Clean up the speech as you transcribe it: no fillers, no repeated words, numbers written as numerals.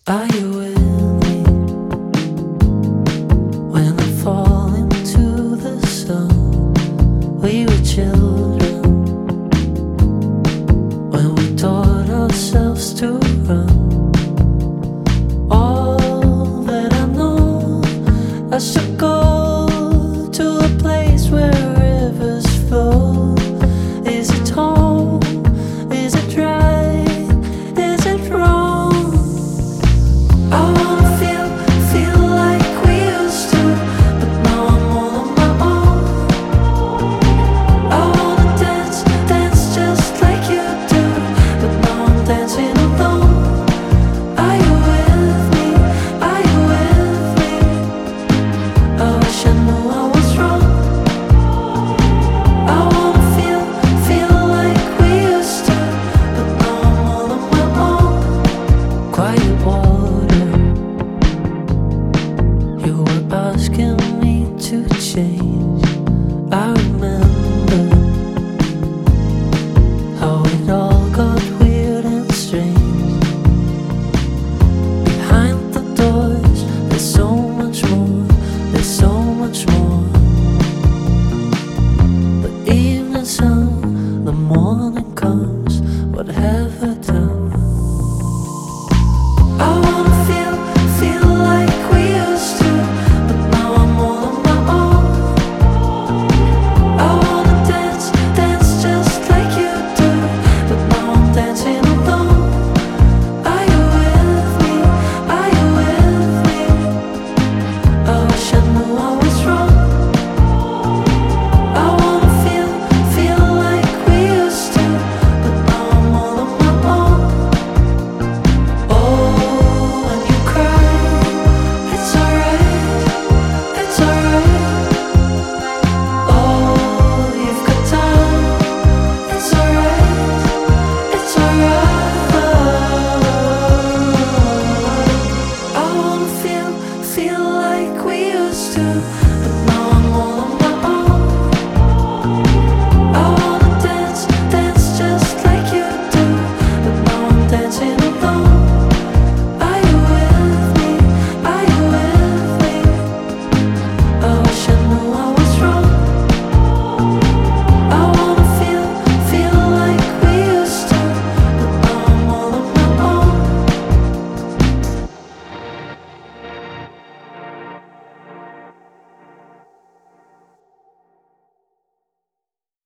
Are you with me when I fall into the sun? We were children when we taught ourselves to run. All that I know, I should go to a place where rivers flow. Is it home? Is it right? Is it wrong? I wanna feel like we used to, but now I'm all on my own. I wanna dance just like you do, but now I'm dancing alone. Are you with me? Are you with me? I wish I knew I was wrong. I wanna feel like we used to, but now I'm all on my own. Quiet water, you were asking me to change. I remember how it all got weird and strange. Behind the doors, there's so much more, there's so much more. The evening sun, the morning comes, what have I done?